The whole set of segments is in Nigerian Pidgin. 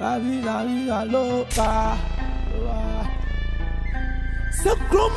La vida loca. C'est comme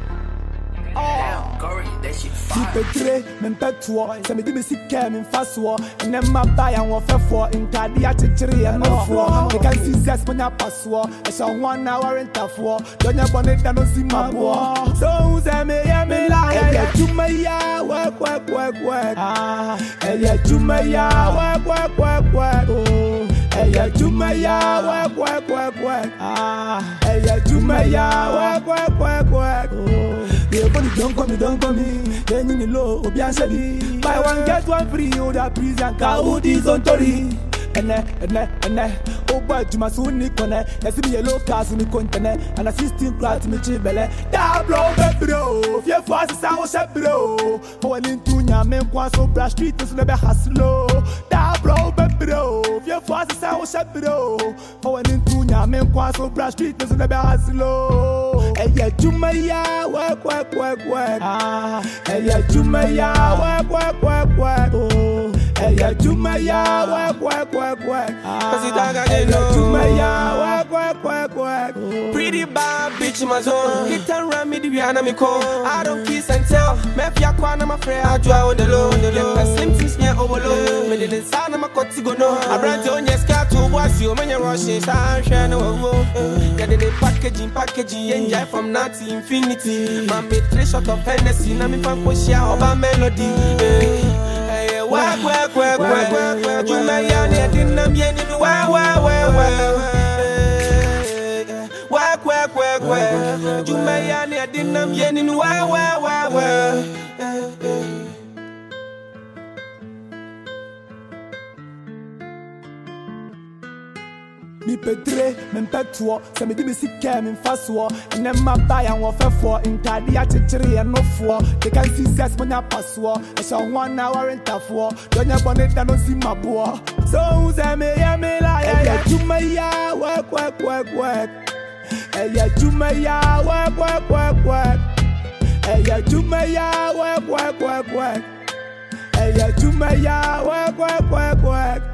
Petre, men petwo, se me di me sike men faswo. And then my buy and what for in Tadia Chitri and no for. They can see zest when I pass war. I shall 1 hour in tough war. Don't you bonnet that don't see my war. So me lie, to my ya, work. Ah, Elia to my ya, work. Oh, Elia to my ya, work. Ah, Elia to my ya, work. Oh, don't call me. Then you know, Obianseli. Buy one, get one free, the prison car, Udi's on Tori. And oh boy, you must only connect. Let's be a low cast in the continent, and assisting crowd to me, Chibele. Da blow, bro. If your fast is our shop, bro. For an intunya, men, so brush street is never hustle. Da blow, bro. If your fast is our shop, bro. For an intunya, men, so brush street is never hustle. Hey, yeah, Jumaya, work. Ah, hey, yeah, Jumaya, work. Oh, hey, yeah, Jumaya, work. Cause it dog again, no. Pretty bad bitch in my zone. Hit and run me the Rihanna me call. I don't kiss and tell. Mefia kwana my friend. I draw on the low. Let slim things near overload. Me didn't sound my cut to go no. I brand on your scar to watch you when you're rushing. Sunshine, no. Yeah, they packaging. Enjoy from now to infinity. Man, me 3 shots of Hennessy. Now me fan push ya over melody. Work. You may have didn't know me any work. You may have didn't know me any work. Me Petre, men petwo, se me di me sike men faswo. And then my buy and what for in Tadia Chitri and no for. They can see zest when I pass war. I shall 1 hour in tough war. Don't you bonnet that don't see my boy. So me lie, yeah, to my ya, work. Hey, yeah, to my ya, work. Hey, yeah, to my ya, work. Hey, yeah, to my ya, work.